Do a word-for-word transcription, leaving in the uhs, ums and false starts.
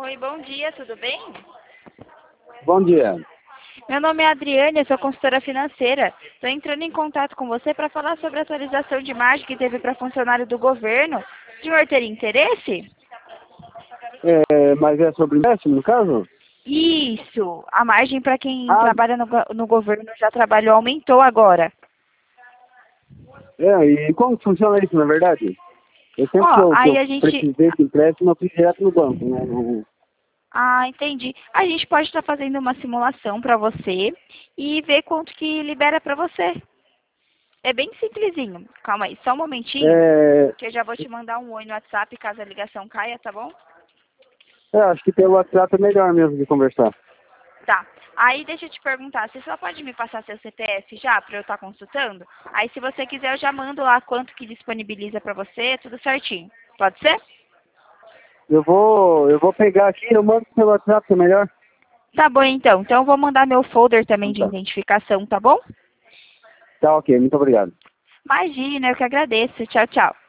Oi, bom dia, tudo bem? Bom dia. Meu nome é Adriane, eu sou consultora financeira. Estou entrando em contato com você para falar sobre a atualização de margem que teve para funcionário do governo. O senhor teria interesse? É, mas é sobre empréstimo, no caso? Isso! A margem para quem Ah, trabalha no, go- no governo já trabalhou aumentou agora. é, e como que funciona isso, na verdade? Eu sempre que Ó, eu, que aí eu a gente... precisei de empréstimo, eu fui direto no banco, né? Não- Ah, entendi. A gente pode estar fazendo uma simulação para você e ver quanto que libera para você. É bem simplesinho. Calma aí, só um momentinho, É, que eu já vou te mandar um oi no WhatsApp caso a ligação caia, tá bom? é, acho que pelo WhatsApp é melhor mesmo de conversar. Tá. Aí deixa eu te perguntar, você só pode me passar seu C P F já para eu estar consultando? Aí se você quiser eu já mando lá quanto que disponibiliza para você, tudo certinho. Pode ser? Eu vou, eu vou pegar aqui, eu mando pelo WhatsApp, que é melhor. Tá bom então. Então eu vou mandar meu folder também Então de tá. identificação, tá bom? Tá ok, muito obrigado. Imagina, eu que agradeço. Tchau, tchau.